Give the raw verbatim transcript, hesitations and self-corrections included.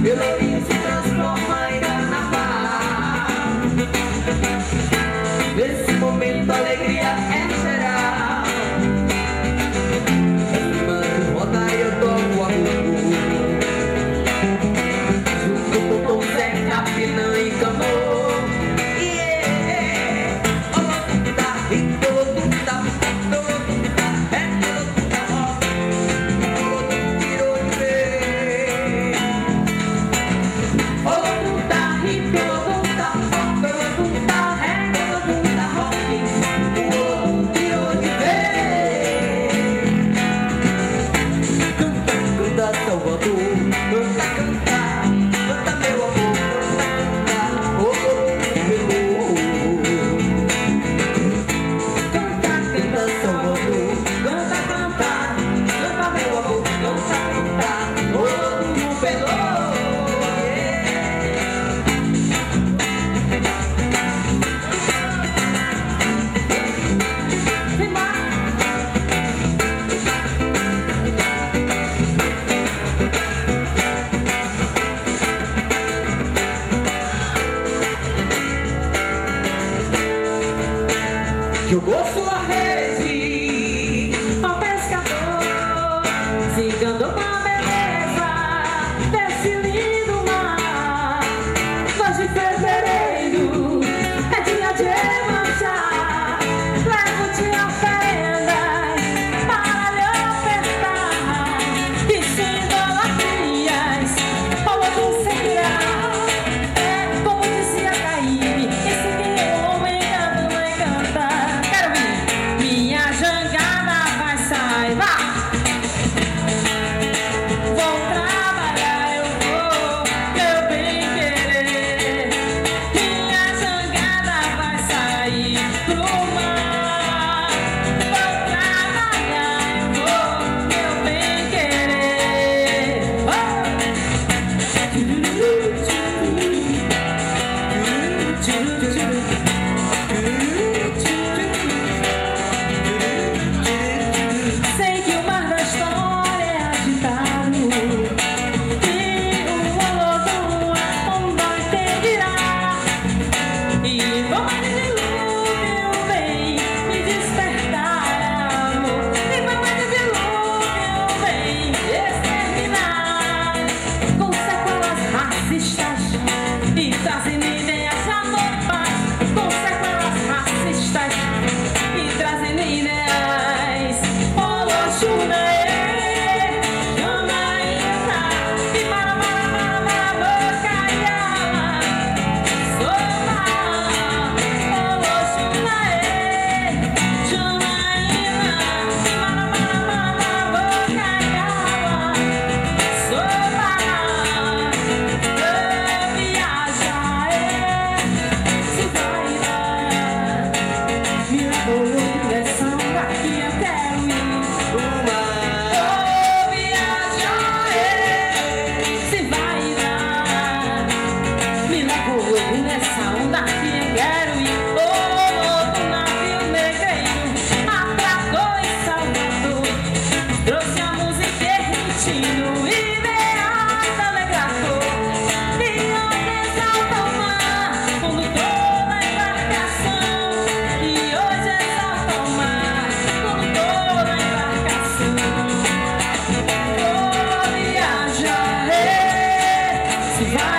Pelourinho se transforma em carnaval. Nesse momento a alegria é geral. Mano, roda e eu toco a bubu. Junto com Tom Zé, Capinã e Camô. Jogou sua rede ao pescador, se enganou com a beleza desse lindo mar. Nós de fevereiro é dia de marchar. Levo-te oferendas para lhe ofertar, e sem idolatrias ao outro seguirá. É como dizia Caíbe, esse que eu homem encanta, não encanta. Minha jangada vai sair, vá! Vou trabalhar, eu vou, meu bem querer. Minha jangada vai sair pro mar. Vou trabalhar, eu vou, meu bem querer. Oh! Sei que o mar da história é agitado e o Olodum a onda entenderá. E como ele dilúvio vem me despertar, amor. E como ele dilúvio vem exterminar com sequelas racistas e trazendo ideias de amor e paz. Com sequelas racistas e trazendo ideias. Oloxunaê, Janaína, e para para para para Bocaiala, Soba. Oloxunaê, Janaína, e para para para Bocaiala, Soba. Eu viajarei, se vai dar. Me levou direção daqui eu quero ir. Eu viajarei, se vai dar. Me levou nessa onda que eu quero ir. Oh, do navio negreiro atracou em Salvador. Trouxe a música ermitino e beata alegratou. E hoje exalta o mar, condutor da embarcação. E hoje exalta o mar, condutor da embarcação. Vou viajarei, se vai